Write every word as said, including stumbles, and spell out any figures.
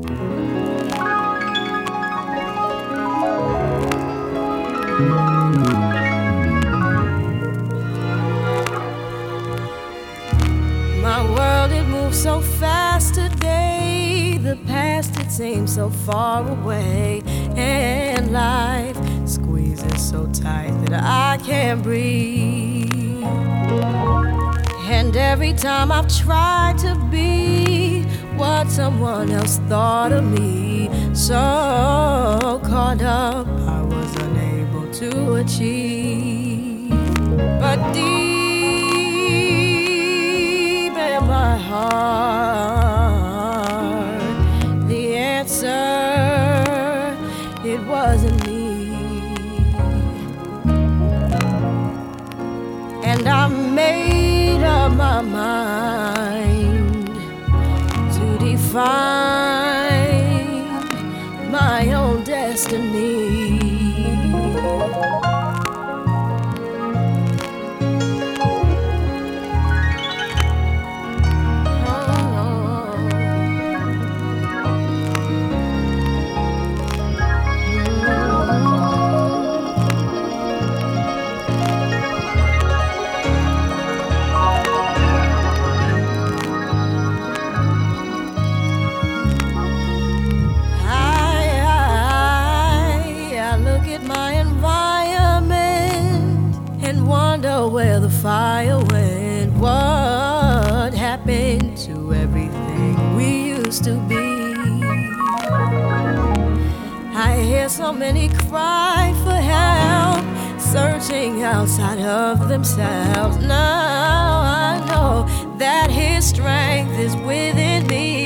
My world, it moves so fast today. The past, it seems so far away. And life squeezes so tight that I can't breathe. And every time I've tried to be what someone else thought of me, so caught up I was unable to achieve. But deep in my heart, the answer, it wasn't me. And I made up my mind to define my own destiny. Where the fire went, what happened to everything we used to be? I hear so many cry for help, searching outside of themselves. Now I know that His strength is within me.